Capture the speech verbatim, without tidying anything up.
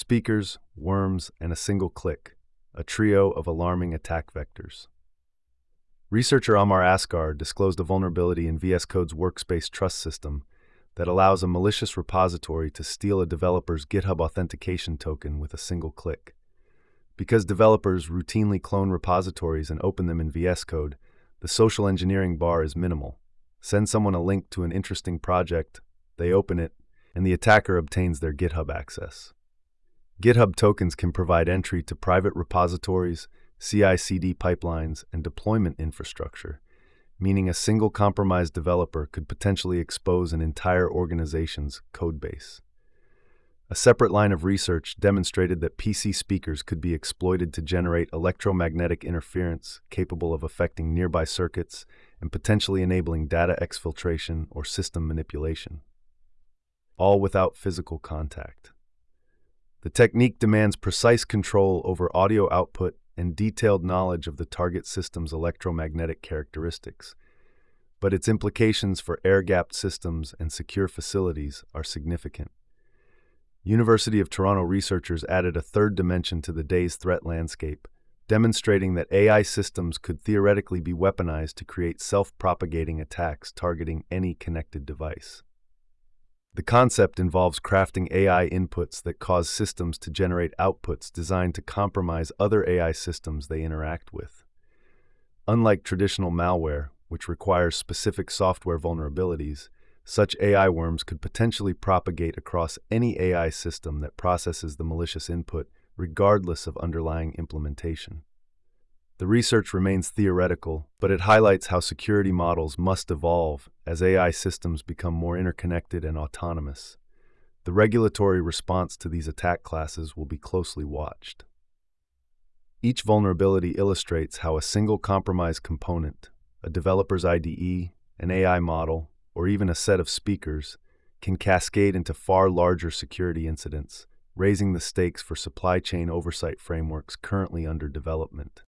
speakers, worms, and a single click, a trio of alarming attack vectors. Researcher Amar Asghar disclosed a vulnerability in V S Code's Workspace Trust System that allows a malicious repository to steal a developer's GitHub authentication token with a single click. Because developers routinely clone repositories and open them in V S Code, the social engineering bar is minimal. Send someone a link to an interesting project, they open it, and the attacker obtains their GitHub access. GitHub tokens can provide entry to private repositories, C I C D pipelines, and deployment infrastructure, meaning a single compromised developer could potentially expose an entire organization's codebase. A separate line of research demonstrated that P C speakers could be exploited to generate electromagnetic interference capable of affecting nearby circuits and potentially enabling data exfiltration or system manipulation, all without physical contact. The technique demands precise control over audio output and detailed knowledge of the target system's electromagnetic characteristics, but its implications for air-gapped systems and secure facilities are significant. University of Toronto researchers added a third dimension to the day's threat landscape, demonstrating that A I systems could theoretically be weaponized to create self-propagating attacks targeting any connected device. The concept involves crafting A I inputs that cause systems to generate outputs designed to compromise other A I systems they interact with. Unlike traditional malware, which requires specific software vulnerabilities, such A I worms could potentially propagate across any A I system that processes the malicious input, regardless of underlying implementation. The research remains theoretical, but it highlights how security models must evolve as A I systems become more interconnected and autonomous. The regulatory response to these attack classes will be closely watched. Each vulnerability illustrates how a single compromised component, a developer's I D E, an A I model, or even a set of speakers, can cascade into far larger security incidents, raising the stakes for supply chain oversight frameworks currently under development.